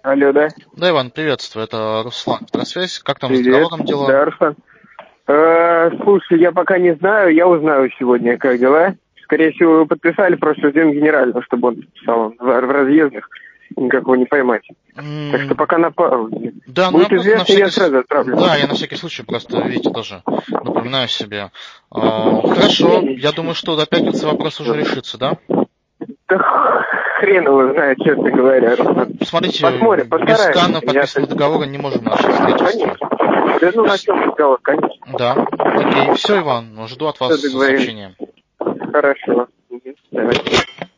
Алло, да? Да, Иван, приветствую, это Руслан. Связь. Как там с Привет. договором дела? Да, Руслан. Слушай, я пока не знаю, я узнаю сегодня, как дела. Скорее всего, вы подписали, просто ждем генерального, чтобы он подписал в разъездах, никакого не поймать. Так что пока на паузе. Да, Будет известно, я сразу отправлю. Да, я на всякий случай просто, видите, тоже напоминаю себе. Хорошо, я думаю, что до пятницы вопрос уже решится, да? Да хрен его знает, честно говоря, Руслан. Смотрите, Посмотрим, без постараемся. скана подписанного договора не можем начать строительство. Конечно. Да ну на чем разговор, конечно. Да, окей. Все, Иван, жду от вас Все договорились. сообщения. Хорошо. Давай.